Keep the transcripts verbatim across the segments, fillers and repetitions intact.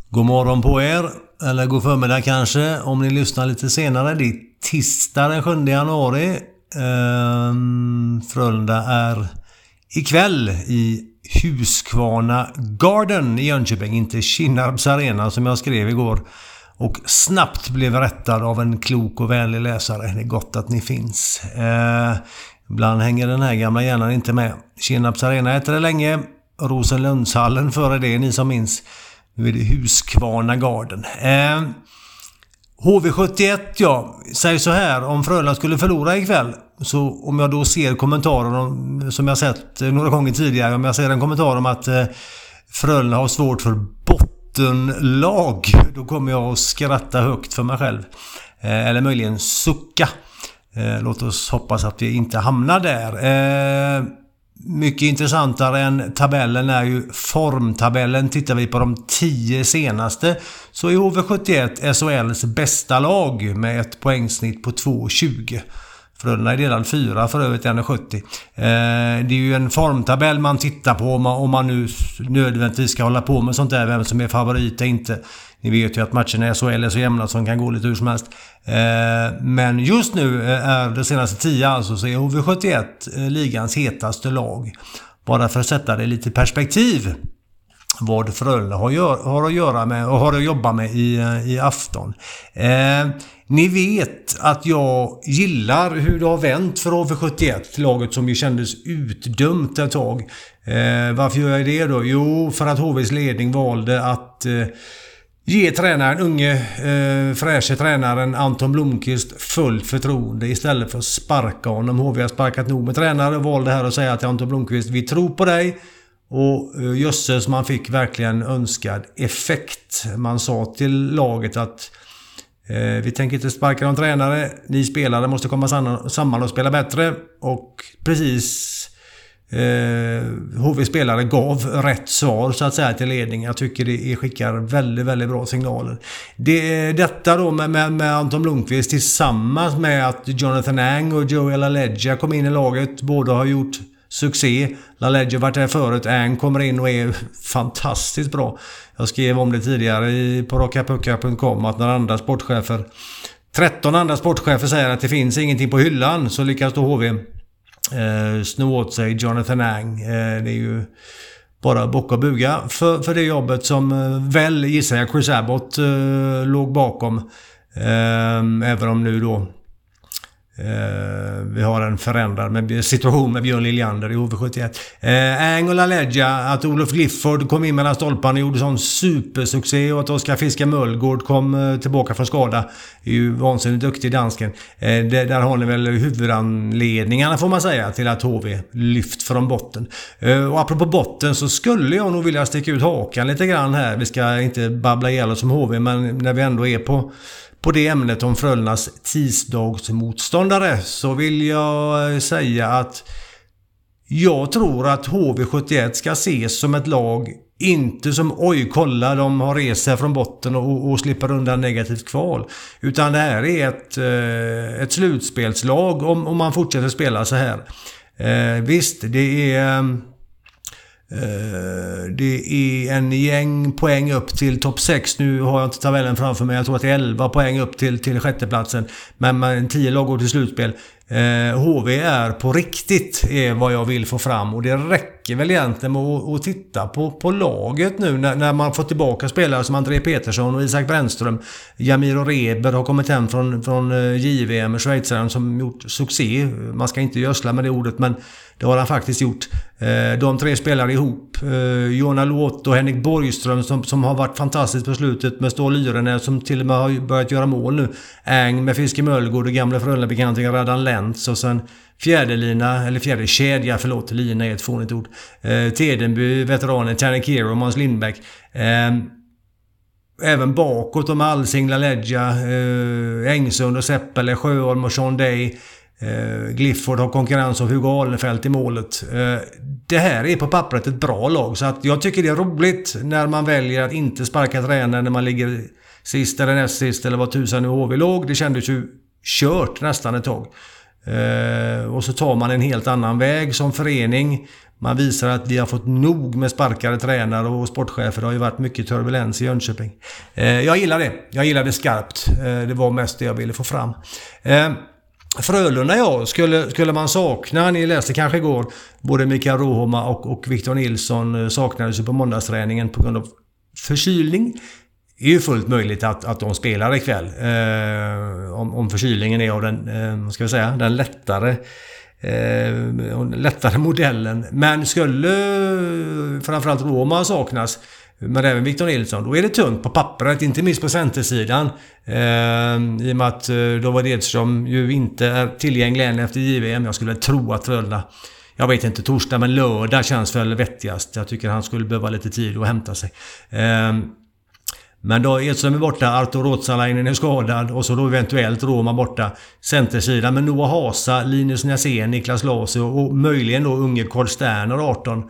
God morgon på er, eller god förmiddag kanske, om ni lyssnar lite senare. Det är tisdag den sjunde januari. Ehm, Frölunda är ikväll i Huskvarna Garden i Jönköping, inte Kinnarps arena som jag skrev igår. Och snabbt blev rättad av en klok och vänlig läsare. Det är gott att ni finns. Ehm, ibland hänger den här gamla hjärnan inte med. Kinnarps arena heter det länge. Rosenlundshallen före det, ni som minns. Nu är det Huskvarna Garden. Eh, H V sjuttioett, ja, säger så här: om Frölunda skulle förlora ikväll, så om jag då ser kommentarer om, som jag sett några gånger tidigare, om jag ser en kommentar om att eh, Frölunda har svårt för bottenlag, då kommer jag att skratta högt för mig själv. Eh, eller möjligen sucka. Eh, låt oss hoppas att vi inte hamnar där. Eh, Mycket intressantare än tabellen är ju formtabellen. Tittar vi på de tio senaste, så är H V sjuttioett S H L:s bästa lag med ett poängsnitt på två komma tjugo. Frölunda är delad fyra, för övrigt en komma sjuttio. Eh, det är ju en formtabell man tittar på om man, om man nu nödvändigtvis ska hålla på med sånt där, vem som är favorit inte. Ni vet ju att matcherna i S H L är så jämna som kan gå lite hur som helst. Eh, men just nu är det senaste tio, alltså, så är H V sjuttioett eh, ligans hetaste lag. Bara för att sätta det lite i perspektiv vad Frölunda har, gör, har att göra med och har att jobba med i, i afton. Eh, ni vet att jag gillar hur det har vänt för H V sjuttioett, laget som ju kändes utdömt ett tag. Eh, varför gör jag det då? Jo, för att H V:s ledning valde att eh, ge tränaren, unge eh, fräsche tränaren Anton Blomqvist fullt förtroende istället för att sparka honom. H V har sparkat nog med tränare och valde här att säga till Anton Blomqvist: vi tror på dig. Och eh, jösses, man fick verkligen önskad effekt. Man sa till laget att eh, vi tänker inte sparka någon tränare, ni spelare måste komma samman och spela bättre. Och precis Eh, H V-spelare gav rätt svar så att säga till ledningen. Jag tycker det skickar väldigt, väldigt bra signaler. Det, detta då med, med, med Anton Blomqvist tillsammans med att Jonathan Ang och Joey LaLeggia kom in i laget. Båda har gjort succé. LaLeggia har varit där förut. Ang kommer in och är fantastiskt bra. Jag skrev om det tidigare i, på rockapucka punkt com att när andra sportchefer tretton andra sportchefer säger att det finns ingenting på hyllan, så lyckas då H V Eh, snå åt sig Jonathan Ang. Eh, det är ju bara bocka och buga för, för det jobbet som eh, väl gissar jag Chris Abbott eh, låg bakom. Eh, även om nu då eh, vi har en förändrad med, situation med Björn Liljander i H V sjuttioett. Eh, Ang och LaLeggia, att Olof Gifford kom in mellan stolparna och gjorde sån supersuccé, och att Oskar Fiska Möllgård kom eh, tillbaka från skada, är ju vansinnigt duktig dansken. Eh, det, där har ni väl huvudanledningarna, får man säga, till att H V lyft från botten. Eh, och apropå botten, så skulle jag nog vilja sticka ut hakan lite grann här. Vi ska inte babbla ihjäl oss som H V, men när vi ändå är på På det ämnet om Frölundas tisdagsmotståndare, så vill jag säga att jag tror att H V sjuttioett ska ses som ett lag, inte som oj kolla de har rest sig från botten och, och slipper undan negativt kval, utan det här är ett, ett slutspelslag om, om man fortsätter spela så här. Eh, visst, det är Uh, det är en gäng poäng upp till topp sex. Nu har jag inte tabellen framför mig. Jag tror att det är elva poäng upp till, till sjätteplatsen. Men, men tio lag går till slutspel. uh, H V är på riktigt, är vad jag vill få fram. Och det räcker väl egentligen med att, att titta på, på laget nu när, när man får tillbaka spelare som André Petersson och Isak Brännström. Jamir och Reber har kommit hem från, från J V M, Schweizaren, som gjort succé. Man ska inte görsla med det ordet, men det har han faktiskt gjort. De tre spelar ihop. Jona Låt och Henrik Borgström som, som har varit fantastiskt på slutet, med Stål Lyrene som till och med har börjat göra mål nu. Ang med Fiske Möllgård och gamla Frölunda-bekantingen Radan Lentz, och sen fjärde lina, eller fjärde kedja, förlåt, lina är ett fånigt ord. Tedenby, veteranen Tanner Kero och Måns Lindbäck. Även bakåt om Alsing, LaLeggia, Engsund och Seppele, Sjöholm och Sean Day. Uh, Gifford har konkurrens av Hugo Alenfelt i målet. Uh, det här är på pappret ett bra lag, så att jag tycker det är roligt när man väljer att inte sparka tränare när man ligger sist eller näst sist eller vad tusan nu H V låg. Det kändes ju kört nästan ett tag. Eh, och så tar man en helt annan väg som förening. Man visar att vi har fått nog med sparkade tränare och sportchefer. Det har ju varit mycket turbulens i Jönköping. Eh, jag gillar det. Jag gillar det skarpt. Eh, det var mest det jag ville få fram. Eh, Frölunda, ja, skulle, skulle man sakna, ni läste kanske igår, både Mikael Rohoma och, och Victor Nilsson saknades ju på måndagsträningen på grund av förkylning. Det är ju fullt möjligt att, att de spelar ikväll. Eh, om, om förkylningen är av den, eh, vad ska vi säga, den lättare eh, lättare modellen. Men skulle framförallt Roma saknas, men även Victor Nilsson, då är det tungt på pappret, inte minst på centersidan. Eh, I och med att då var det som ju inte är tillgänglig än efter J V M. Jag skulle tro att Frölunda, jag vet inte, torsdag men lördag känns väl vettigast. Jag tycker han skulle behöva lite tid att hämta sig. Eh, Men då Edström är borta, Artur Ruotsalainen är skadad och så då eventuellt Roma borta. Centersidan med Noah Hasa, Linus Näsén, Niklas Lasse och möjligen då unge Carl Sterner arton.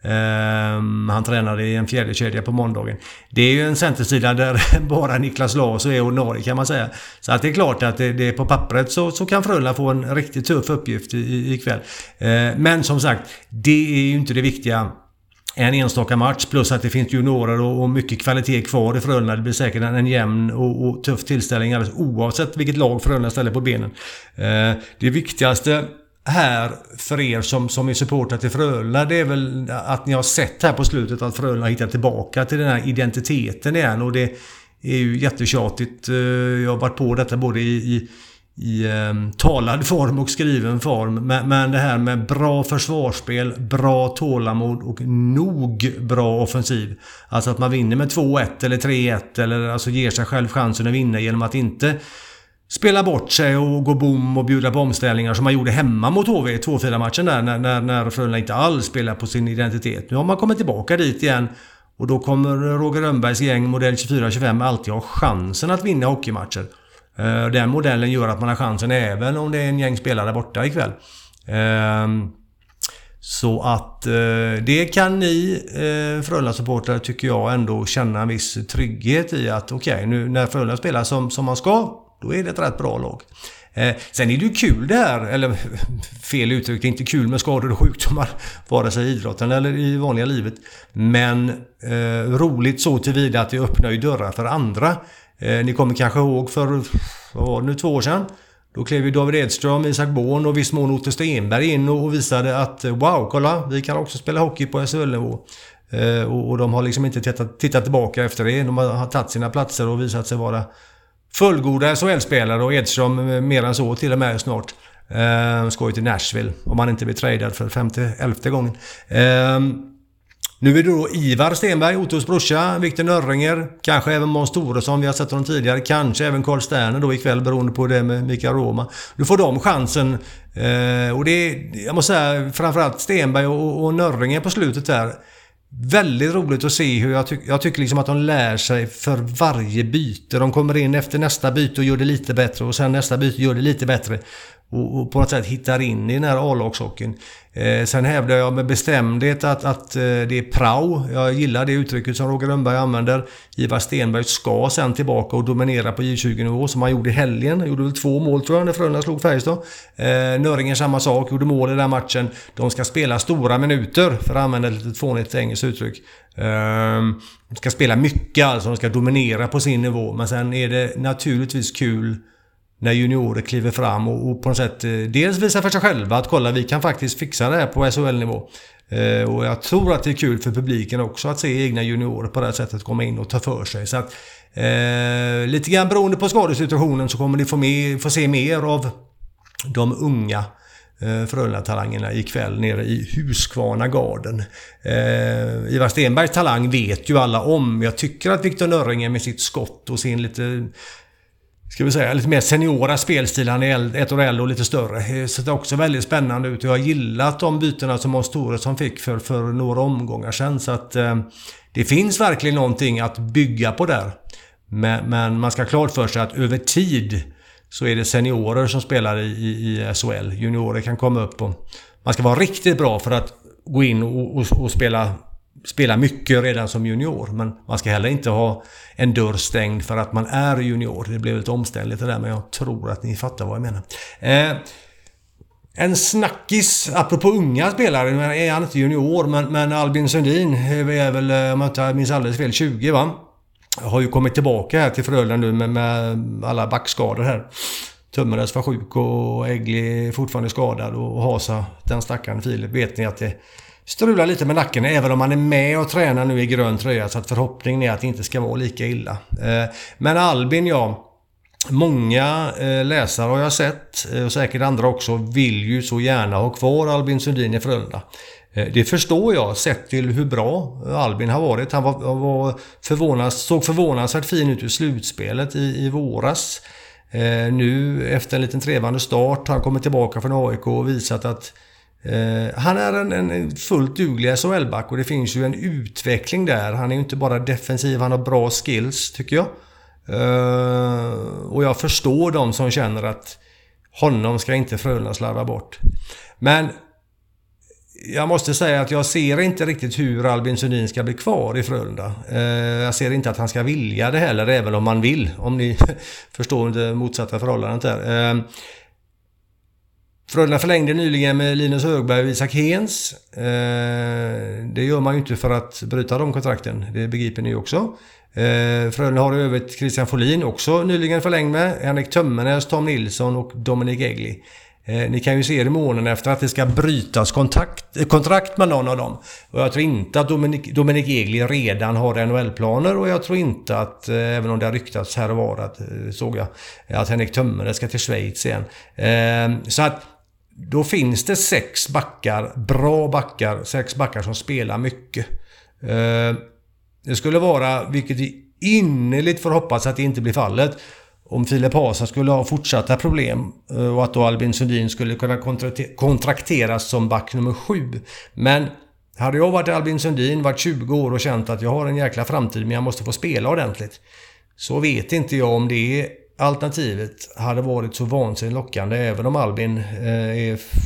Um, han tränade i en fjärde kedja på måndagen. Det är ju en centersida där bara Niklas Lasse är ordinarie, kan man säga. Så att det är klart att det, det är på pappret så, så kan Frölunda få en riktigt tuff uppgift i, ikväll. Uh, men som sagt, det är ju inte det viktiga. En enstaka match plus att det finns juniorer och, och mycket kvalitet kvar i Frölunda. Det blir säkert en, en jämn och, och tuff tillställning alldeles oavsett vilket lag Frölunda ställer på benen. Eh, det viktigaste här för er som, som är supportrar till Frölunda, det är väl att ni har sett här på slutet att Frölunda har hittat tillbaka till den här identiteten igen, och det är ju jättetjatigt. Jag har varit på detta både i, i i eh, talad form och skriven form, men, men det här med bra försvarsspel, bra tålamod och nog bra offensiv, alltså att man vinner med två ett eller tre ett, eller alltså ger sig själv chansen att vinna genom att inte spela bort sig och gå bom och bjuda på omställningar som man gjorde hemma mot H V i två fyra matchen där, när, när, när Frölunda inte alls spelar på sin identitet. Nu har man kommit tillbaka dit igen, och då kommer Roger Rönnbergs gäng modell tjugofyra tjugofem alltid ha chansen att vinna hockeymatcher. Den modellen gör att man har chansen även om det är en gäng spelare borta ikväll. Så att det kan ni Frölunda-supportare, tycker jag, ändå känna en viss trygghet i att okej, okay, nu när Frölunda spelar som, som man ska, då är det ett rätt bra lag. Sen är det ju kul det här, eller fel uttryck, det är inte kul med skador och sjukdomar vare sig i idrotten eller i vanliga livet. Men eh, roligt så tillvida att det öppnar ju dörrar för andra. Eh, ni kommer kanske ihåg för vad var det nu, två år sedan. Då klev ju David Edström, Isak Born och viss mån Otto Stenberg in och visade att wow, kolla, vi kan också spela hockey på S H L-nivå. Eh, och, och de har liksom inte tittat, tittat tillbaka efter det. De har, har tagit sina platser och visat sig vara fullgoda S H L-spelare, och Edström mer än så till och med snart. Eh, ska ju till Nashville om han inte blir tradad för femte, elfte gången. Eh, Nu är det då Ivar Stenberg, Ottos brorsa, Victor Nörringer, kanske även Måns Toresson, vi har sett honom tidigare, kanske även Carl Sterner då ikväll, beroende på det med Mikael Roma. Nu får de chansen, eh, och det är, jag måste säga, framförallt Stenberg och, och Nörringer på slutet där. Väldigt roligt att se hur jag, ty- jag tycker liksom att de lär sig för varje byte. De kommer in efter nästa byte och gör det lite bättre, och sen nästa byte gör det lite bättre. Och, och på något sätt hittar in i den här A-lagshockeyn. Eh, sen hävdar jag med bestämdhet att, att eh, det är prao. Jag gillar det uttrycket som Roger Rönnberg använder. Ivar Stenberg ska sen tillbaka och dominera på J tjugo-nivå som han gjorde i helgen. Han gjorde väl två mål tror jag när Frölunda slog Färjestad. Eh, Nöringen samma sak, gjorde mål i den matchen. De ska spela stora minuter, för att använda ett litet fånigt engelskt uttryck. Eh, de ska spela mycket, alltså de ska dominera på sin nivå. Men sen är det naturligtvis kul när juniorer kliver fram och, och på något sätt eh, dels visar för sig själva att kolla, vi kan faktiskt fixa det här på S H L-nivå. Eh, och jag tror att det är kul för publiken också att se egna juniorer på det här sättet komma in och ta för sig. Så att eh, lite grann beroende på skadesituationen så kommer ni få, med, få se mer av de unga eh, Frölunda-talangerna ikväll nere i Huskvarna Garden. Eh, Ivar Stenbergs talang vet ju alla om. Jag tycker att Victor Nörringen med sitt skott och sin lite, ska vi säga, lite mer seniora spelstil, han är ett år äldre och lite större, så det är också väldigt spännande ut. Jag har gillat de bytena som Måns Toresson fick för, för några omgångar sedan, så att eh, det finns verkligen någonting att bygga på där. Men, men man ska klart för sig att över tid så är det seniorer som spelar i, i, i S H L. Juniorer kan komma upp och man ska vara riktigt bra för att gå in och, och, och spela spela mycket redan som junior, men man ska heller inte ha en dörr stängd för att man är junior. Det blir lite omständligt det där, men jag tror att ni fattar vad jag menar. Eh, En snackis, apropå unga spelare, men är han inte junior, men, men Albin Sundin är väl, om jag inte minns alldeles fel, tjugo va? Har ju kommit tillbaka här till Frölunda nu med, med alla backskador här. Tummeres var sjuk och Egli fortfarande skadad och Hasa, den stackaren Filip, vet ni att det strular lite med nacken, även om man är med och tränar nu i grön tröja, så att förhoppningen är att det inte ska vara lika illa. Men Albin, ja, många läsare har jag sett, och säkert andra också, vill ju så gärna ha kvar Albin Sundin i Frölunda. Det förstår jag, sett till hur bra Albin har varit. Han var, var förvånas, såg förvånansvärt fin ut i slutspelet i, i våras. Eh, nu efter en liten trevande start har han kommit tillbaka från A I K och visat att eh, han är en, en fullt duglig S H L-back, och det finns ju en utveckling där. Han är ju inte bara defensiv, han har bra skills tycker jag. Eh, och jag förstår de som känner att honom ska inte Frölunda slarva bort. Men jag måste säga att jag ser inte riktigt hur Albin Sundin ska bli kvar i Frölunda. Eh, jag ser inte att han ska vilja det heller, även om man vill. Om ni förstår det motsatta förhållandet där. Eh, Frölunda förlängde nyligen med Linus Högberg och Isak Hens. Eh, det gör man ju inte för att bryta de kontrakten. Det begriper ni också. Eh, Frölunda har övrigt Christian Folin också nyligen förlängd med. Henrik Tömmernes, Tom Nilsson och Dominic Egli. Eh, ni kan ju se det månaden efter att det ska brytas kontakt, kontrakt med någon av dem. Och jag tror inte att Dominic, Dominic Egli redan har N H L-planer, och jag tror inte att, eh, även om det har ryktats här och var, att, eh, såg jag, att Henrik Tömmernes ska till Schweiz igen. Eh, så att då finns det sex backar, bra backar, sex backar som spelar mycket. Eh, det skulle vara, vilket vi innerligt får hoppas att det inte blir fallet, om Filip Hasa skulle ha fortsatta problem och att då Albin Sundin skulle kunna kontrakteras som back nummer sju. Men hade jag varit Albin Sundin, varit tjugo år och känt att jag har en jäkla framtid men jag måste få spela ordentligt, så vet inte jag om det alternativet hade varit så vansinnigt lockande, även om Albin eh, är f-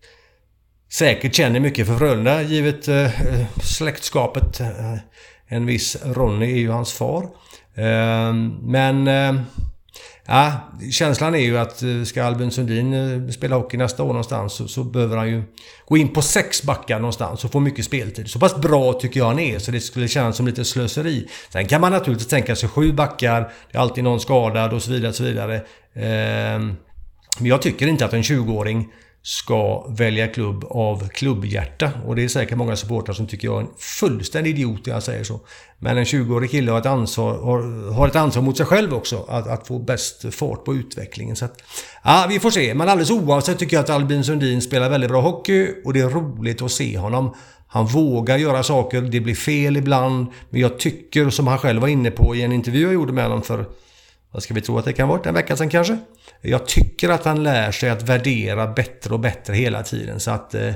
säkert känner mycket för Frölunda, givet eh, släktskapet. Eh, en viss Ronny är ju hans far. Eh, men... Eh, Ja, känslan är ju att ska Albin Sundin spela hockey nästa år någonstans, så, så behöver han ju gå in på sex backar någonstans och få mycket speltid. Så pass bra tycker jag han är, så det skulle kännas som lite slöseri. Sen kan man naturligtvis tänka sig sju backar, det är alltid någon skadad och så vidare. Och så vidare. Eh, men jag tycker inte att en tjugo-åring ska välja klubb av klubbhjärta. Och det är säkert många supportrar som tycker jag är en fullständig idiot när jag säger så. Men en tjugo-årig kille har ett ansvar, har, har ett ansvar mot sig själv också. Att, att få bäst fart på utvecklingen. Så att, ja, vi får se. Men alldeles oavsett tycker jag att Albin Sundin spelar väldigt bra hockey. Och det är roligt att se honom. Han vågar göra saker. Det blir fel ibland. Men jag tycker, som han själv var inne på i en intervju jag gjorde med honom för... Vad ska vi tro att det kan vara? En vecka sedan kanske? Jag tycker att han lär sig att värdera bättre och bättre hela tiden. Så att... Eh,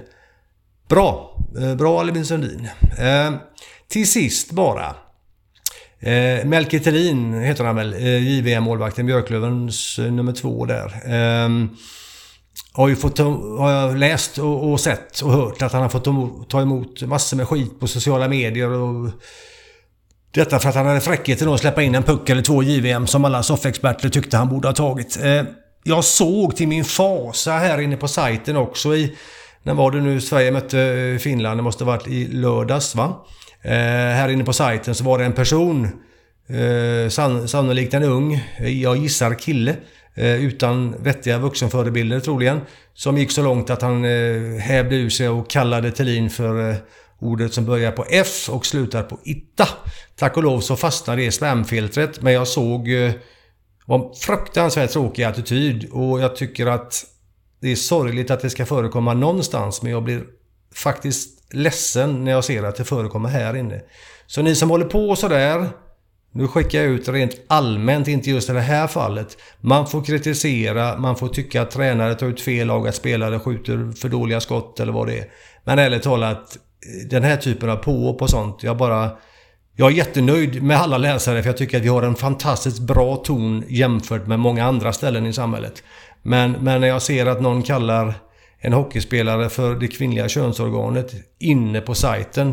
bra. Eh, bra Albin Sundin. Eh, till sist bara. Eh, Melke Thelin heter han väl. Eh, J V M-målvakten. Björklövens eh, nummer två där. Eh, har ju fått, har jag läst och, och sett och hört att han har fått ta emot massor med skit på sociala medier och... Detta för att han hade fräckheten att släppa in en puck eller två J V M som alla soffexperter tyckte han borde ha tagit. Eh, jag såg till min fasa här inne på sajten också i... När var det nu Sverige mötte Finland? Det måste ha varit i lördags, va? Eh, här inne på sajten så var det en person, eh, sann, sannolikt en ung, jag gissar kille, eh, utan vettiga vuxenförebilder troligen, som gick så långt att han eh, hävde ur sig och kallade Thelin för... Eh, ordet som börjar på F och slutar på itta. Tack och lov så fastnade det i spamfiltret, men jag såg eh, var fruktansvärt tråkig attityd, och jag tycker att det är sorgligt att det ska förekomma någonstans, men jag blir faktiskt ledsen när jag ser att det förekommer här inne. Så ni som håller på så där, nu skickar jag ut rent allmänt, inte just i det här fallet. Man får kritisera, man får tycka att tränare tar ut fel lag, att spelare skjuter för dåliga skott eller vad det är. Men ärligt talat, den här typen av påhopp och sånt, jag bara... Jag är jättenöjd med alla läsare, för jag tycker att vi har en fantastiskt bra ton jämfört med många andra ställen i samhället. Men, men när jag ser att någon kallar en hockeyspelare för det kvinnliga könsorganet inne på sajten,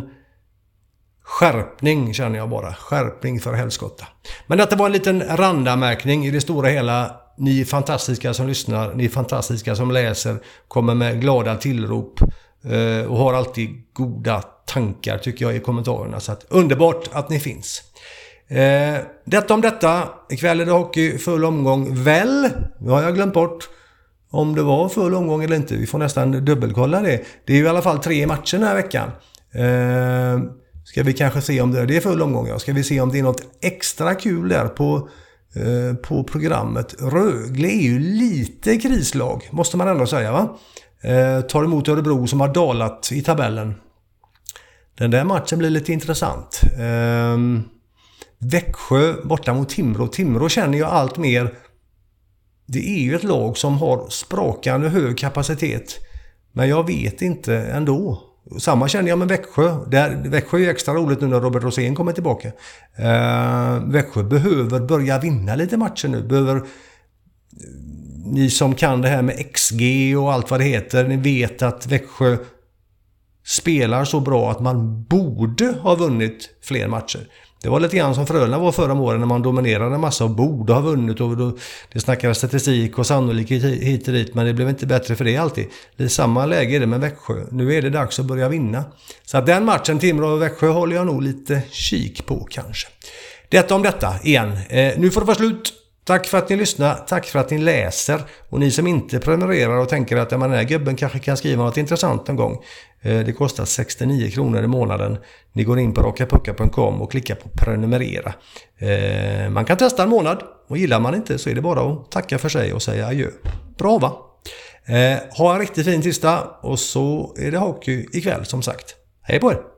skärpning känner jag bara. Skärpning för helskotta. Men detta var en liten randanmärkning. I det stora hela Ni är fantastiska som lyssnar, ni är fantastiska som läser, kommer med glada tillrop eh, och har alltid goda tankar tycker jag i kommentarerna. Så att, underbart att ni finns. Eh, detta om detta. Ikväll är det hockey full omgång. Väl, nu har jag glömt bort om det var full omgång eller inte. Vi får nästan dubbelkolla det. Det är ju i alla fall tre matcher den här veckan. Eh, ska vi kanske se om det, det är full omgång. Ja. Ska vi se om det är något extra kul där på, eh, på programmet. Rögle är ju lite krislag, måste man ändå säga, va? Eh, tar emot Örebro som har dalat i tabellen. Den där matchen blir lite intressant. Eh, Växjö borta mot Timrå. Timrå känner jag allt mer. Det är ju ett lag som har sprakande hög kapacitet. Men jag vet inte ändå. Samma känner jag med Växjö. Där, Växjö är ju extra roligt nu när Robert Rosén kommer tillbaka. Eh, Växjö behöver börja vinna lite matcher nu. Behöver, ni som kan det här med X G och allt vad det heter. Ni vet att Växjö spelar så bra att man borde ha vunnit fler matcher. Det var lite grann som Frölunda var förra året när man dominerade en massa och borde ha vunnit. Och då, det snackades statistik och sannolikhet hit och dit, men det blev inte bättre för det alltid. Det är samma läge är det med Växjö. Nu är det dags att börja vinna. Så att den matchen, Timrå och Växjö, håller jag nog lite kik på kanske. Detta om detta igen. Eh, nu får det vara slut. Tack för att ni lyssnar, tack för att ni läser. Och ni som inte prenumererar och tänker att den här gubben kanske kan skriva något intressant en gång. Det kostar sextionio kronor i månaden. Ni går in på rakapucka punkt com och klickar på prenumerera. Man kan testa en månad och gillar man inte så är det bara att tacka för sig och säga adjö. Bra, va? Ha en riktigt fin tisdag och så är det hockey ikväll som sagt. Hej på er!